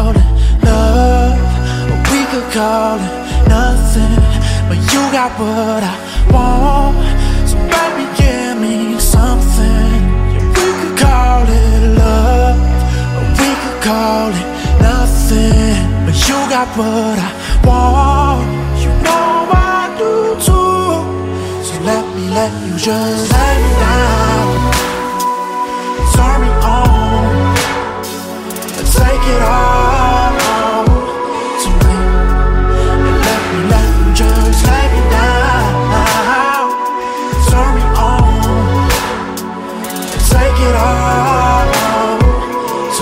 call it love, or we could call it nothing. But you got what I want, so baby give me something. Yeah, we could call it love, or we could call it nothing. But you got what I want, you know I do too. So let you just let me down, turn me on, and take it all to me. And let you just let me down, turn me on, and take it all to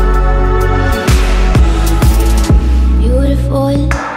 me. Beautiful.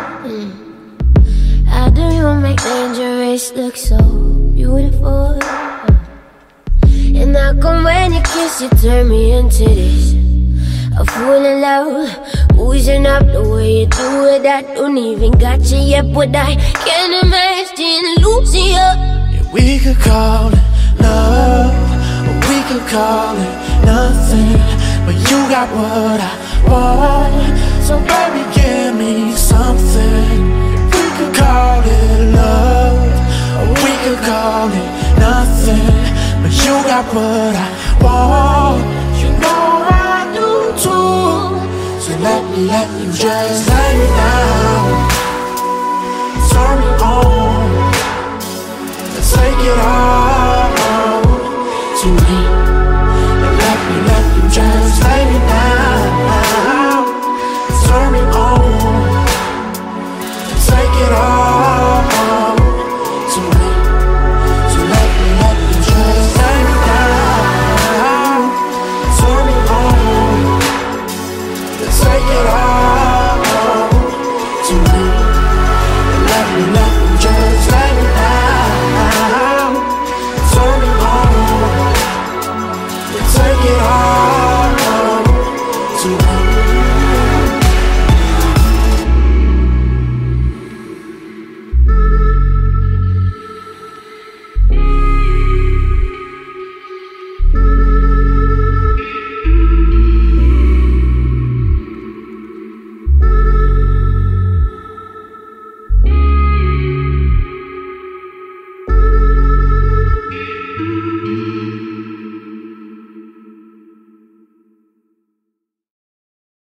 How do you make dangerous look so beautiful? And how come when you kiss, you turn me into this a fool in love, oozing up the way you do it. I don't even got you yet, but I can't imagine losing you. Yeah, we could call it love, or we could call it nothing. But you got what I want, so baby give me something. Yeah, we could call it love, or we could call it nothing. But you got what I want, you know I do too. So let you just let me down, turn me on, and take it all to me. And let you just let me down, turn me on, and take it all to me. So let you just let me down, turn me on, and take it all.